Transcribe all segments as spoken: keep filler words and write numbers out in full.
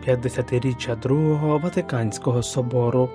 п'ятдесятиріччя Другого Ватиканського собору.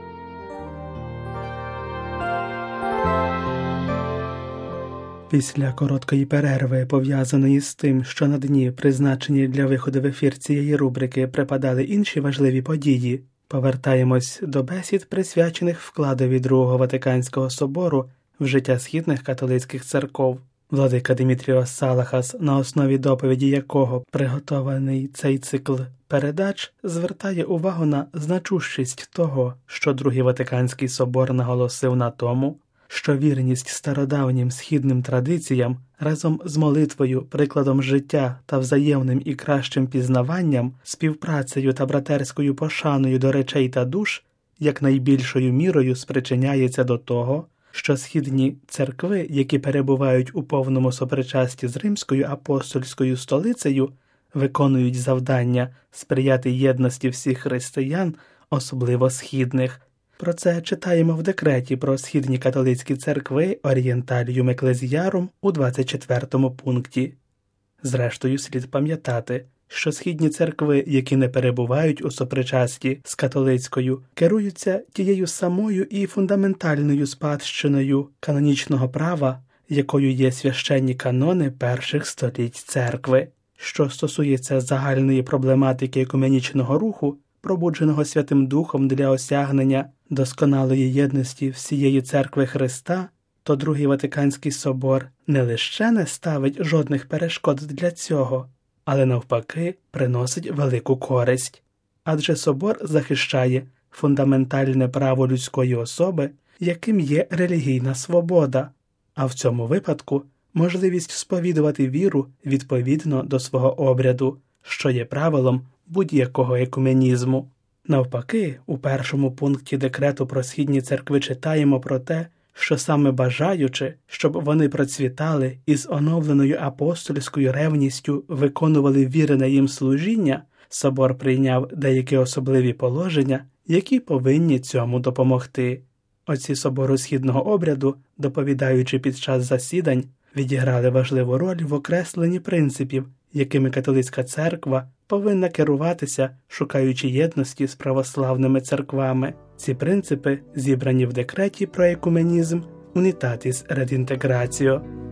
Після короткої перерви, пов'язаної з тим, що на дні, призначені для виходу в ефір цієї рубрики, припадали інші важливі події, повертаємось до бесід, присвячених вкладові Другого Ватиканського собору в життя східних католицьких церков. Владика Димітріос Салахас, на основі доповіді якого приготований цей цикл передач, звертає увагу на значущість того, що Другий Ватиканський собор наголосив на тому, що вірність стародавнім східним традиціям разом з молитвою, прикладом життя та взаємним і кращим пізнаванням, співпрацею та братерською пошаною до речей та душ якнайбільшою мірою спричиняється до того, що східні церкви, які перебувають у повному сопричасті з Римською апостольською столицею, виконують завдання сприяти єдності всіх християн, особливо східних. Про це читаємо в декреті про східні католицькі церкви Orientalium Ecclesiarum у двадцять четвертому пункті. Зрештою, слід пам'ятати, що східні церкви, які не перебувають у сопричасті з католицькою, керуються тією самою і фундаментальною спадщиною канонічного права, якою є священні канони перших століть церкви. Що стосується загальної проблематики екуменічного руху, пробудженого Святим Духом для осягнення досконалої єдності всієї церкви Христа, то Другий Ватиканський собор не лише не ставить жодних перешкод для цього, але навпаки приносить велику користь. Адже собор захищає фундаментальне право людської особи, яким є релігійна свобода, а в цьому випадку можливість сповідувати віру відповідно до свого обряду, що є правилом будь-якого екуменізму. Навпаки, у першому пункті декрету про східні церкви читаємо про те, що саме бажаючи, щоб вони процвітали і з оновленою апостольською ревністю виконували вірене їм служіння, собор прийняв деякі особливі положення, які повинні цьому допомогти. Отці собору східного обряду, доповідаючи під час засідань, відіграли важливу роль в окресленні принципів, якими католицька церква повинна керуватися, шукаючи єдності з православними церквами. Ці принципи зібрані в декреті про екуменізм Unitatis Redintegratio.